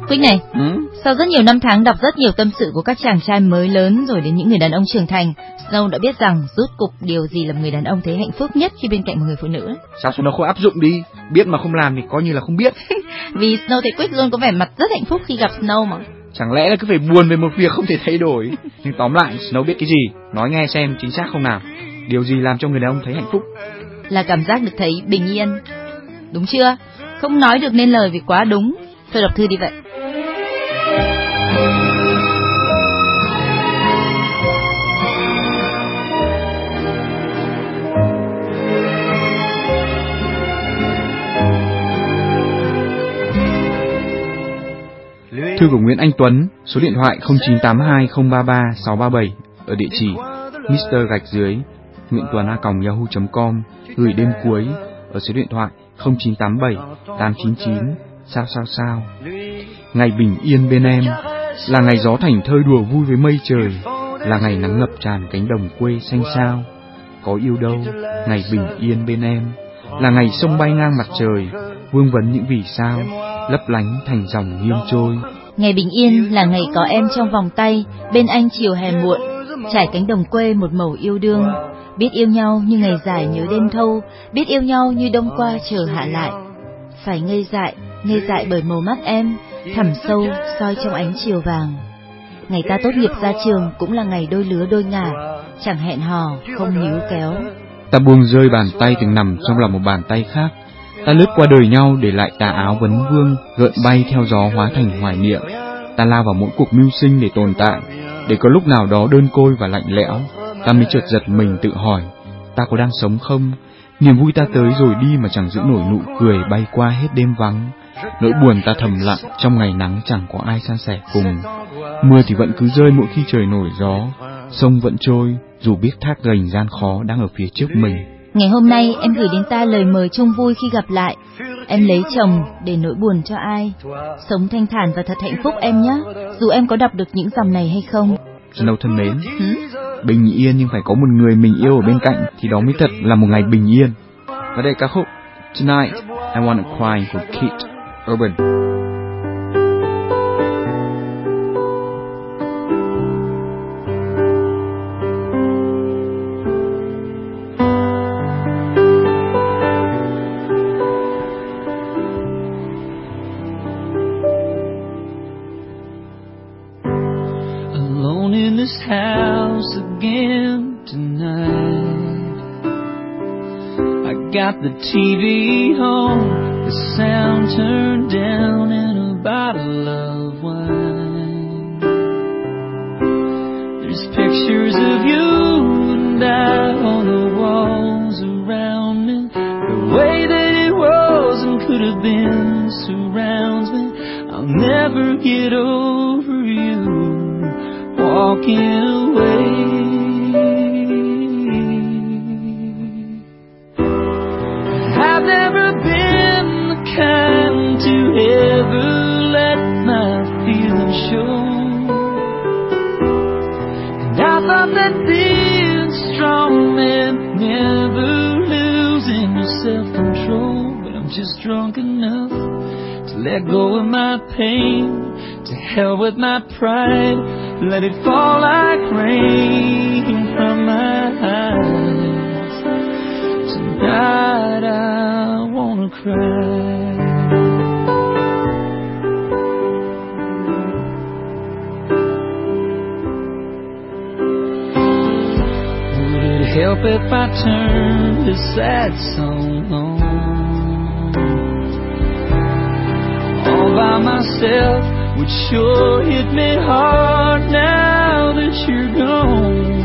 Quick này, sau rất nhiều năm tháng đọc rất nhiều tâm sự của các chàng trai mới lớn rồi đến những người đàn ông trưởng thành, Snow đã biết rằng rốt cục điều gì làm người đàn ông thấy hạnh phúc nhất khi bên cạnh một người phụ nữ. Sao Snow không áp dụng đi, biết mà không làm thì coi như là không biết. Vì Snow thấy Quick luôn có vẻ mặt rất hạnh phúc khi gặp Snow mà. Chẳng lẽ là cứ phải buồn về một việc không thể thay đổi. Nhưng tóm lại, Snow biết cái gì, nói nghe xem chính xác không nào. Điều gì làm cho người đàn ông thấy hạnh phúc? Là cảm giác được thấy bình yên. Đúng chưa? Không nói được nên lời vì quá đúng. Thôi đọc thư đi vậy. Thư của Nguyễn Anh Tuấn, số điện thoại 0982033637, ở địa chỉ mr_nguyễn_tuấn@yahoo.com, gửi đêm cuối ở số điện thoại 09878999 sao. Ngày bình yên bên em, là ngày gió thành thơi đùa vui với mây trời, là ngày nắng ngập tràn cánh đồng quê xanh xao. Có yêu đâu, ngày bình yên bên em, là ngày sông bay ngang mặt trời, vương vấn những vì sao, lấp lánh thành dòng nghiêng trôi. Ngày bình yên là ngày có em trong vòng tay, bên anh chiều hè muộn, trải cánh đồng quê một màu yêu đương. Biết yêu nhau như ngày dài nhớ đêm thâu, biết yêu nhau như đông qua chờ hạ lại. Phải ngây dại bởi màu mắt em, thẳm sâu soi trong ánh chiều vàng. Ngày ta tốt nghiệp ra trường cũng là ngày đôi lứa đôi ngả, chẳng hẹn hò, không níu kéo. Ta buông rơi bàn tay từng nằm trong lòng một bàn tay khác. Ta lướt qua đời nhau để lại tà áo vấn vương, gợn bay theo gió hóa thành hoài niệm. Ta lao vào mỗi cuộc mưu sinh để tồn tại, để có lúc nào đó đơn côi và lạnh lẽo, ta mới chợt giật mình tự hỏi, ta có đang sống không? Niềm vui ta tới rồi đi mà chẳng giữ nổi nụ cười bay qua hết đêm vắng. Nỗi buồn ta thầm lặng trong ngày nắng chẳng có ai san sẻ cùng. Mưa thì vẫn cứ rơi mỗi khi trời nổi gió, sông vẫn trôi dù biết thác gành gian khó đang ở phía trước mình. Ngày hôm nay em gửi đến ta lời mời chung vui khi gặp lại. Em lấy chồng để nỗi buồn cho ai. Sống thanh thản và thật hạnh phúc em nhé, dù em có đọc được những dòng này hay không. Snow thân mến, bình yên nhưng phải có một người mình yêu ở bên cạnh thì đó mới thật là một ngày bình yên. Và đây ca khúc Tonight I Wanna Cry của Keith Urban. House again tonight. I got the TV on, the sound turned down, and a bottle of wine. There's pictures of you and I on the walls around me. The way that it was and could have been surrounds me. I'll never get over you walking away. I've never been the kind to ever let my feelings show, and I thought that being strong meant never losing your self-control. But I'm just drunk enough to let go of my pain. To hell with my pride, let it fall like rain from my eyes. Tonight I wanna cry. Would it help if I turned this sad song on all by myself? Would sure hit me hard now that you're gone.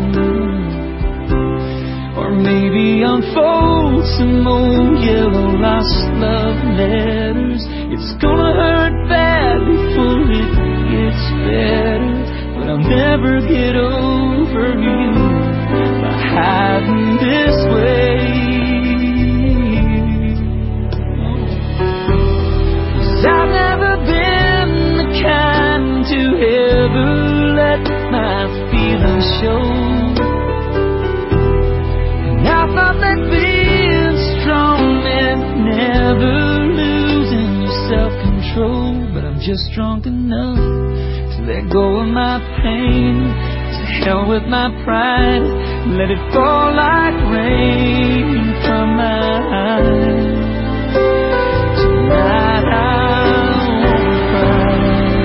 Or maybe unfold some old yellow lost love letters. It's gonna hurt bad before it gets better, but I'll never get over you by hiding this way. 'Cause I've never been kind to ever let my feelings show, and I thought that being strong meant never losing your self-control. But I'm just drunk enough to let go of my pain. To hell with my pride, let it fall like rain from my eyes. Tonight I won't cry.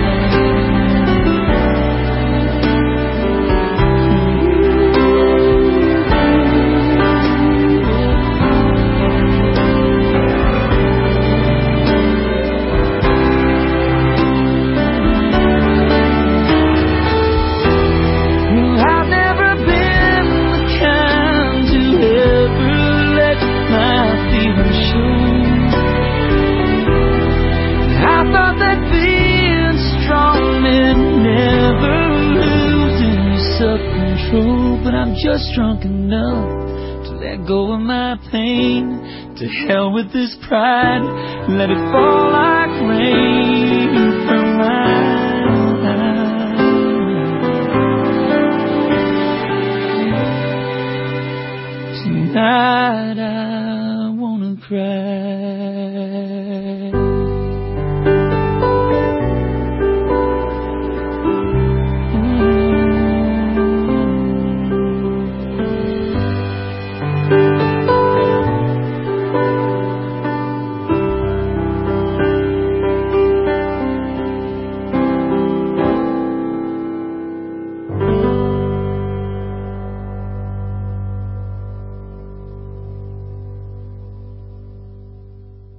I've never been the kind to ever let my feelings show. I thought that being strong meant never losing your self-control, but I'm just drunk enough to let go of my pain. To hell with this pride, let it fall like rain from my eyes. Tonight I wanna cry.